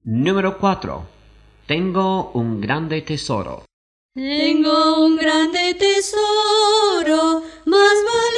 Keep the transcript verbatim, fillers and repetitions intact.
Número cuatro. Tengo un grande tesoro. Tengo un grande tesoro, más